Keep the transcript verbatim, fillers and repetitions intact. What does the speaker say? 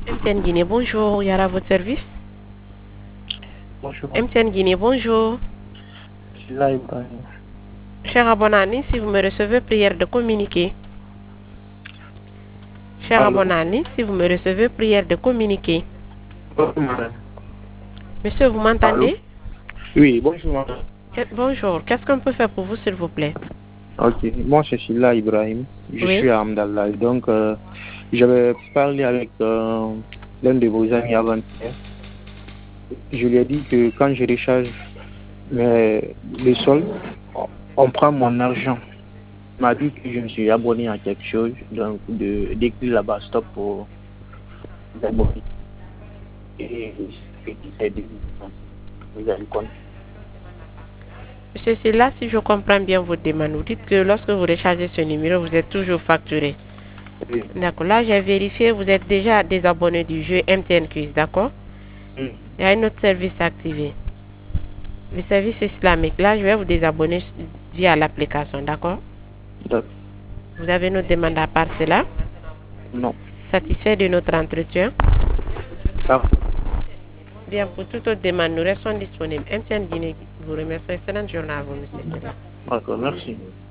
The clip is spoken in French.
M T N Guinée, bonjour, Yara, votre service. Bonjour. M T N Guinée, bonjour. Je suis là, Ibrahim. Cher abonné, si vous me recevez, prière de communiquer. Cher Allô? abonné, si vous me recevez, prière de communiquer. Bonjour, madame. Monsieur, vous Allô? m'entendez? Oui, bonjour, madame. Que- Bonjour, qu'est-ce qu'on peut faire pour vous, s'il vous plaît? Ok, moi je suis là, Ibrahim. Je Oui. suis à Amdallah. Donc, euh, j'avais parlé avec euh, l'un de vos amis avant-hier. Je lui ai dit que quand je recharge mes, les soldes, on, on prend mon argent. Il m'a dit que je me suis abonné à quelque chose, donc de d'écrire là-bas stop pour s'abonner. Et c'est de vous avez compte. Monsieur, c'est là, si je comprends bien votre demande, vous dites que lorsque vous rechargez ce numéro, vous êtes toujours facturé. Oui. D'accord, là, j'ai vérifié, vous êtes déjà désabonné du jeu M T N Quiz, d'accord? Mm. Il y a un autre service activé. Le service islamique, là, je vais vous désabonner via l'application, d'accord? D'accord. Vous avez une autre demande à part cela? Non. Satisfait de notre entretien? Ah, Bien, pour toute autre demande, nous restons disponibles. M T N Guinée vous remercie. Excellente journée à vous, monsieur. d'accord, merci.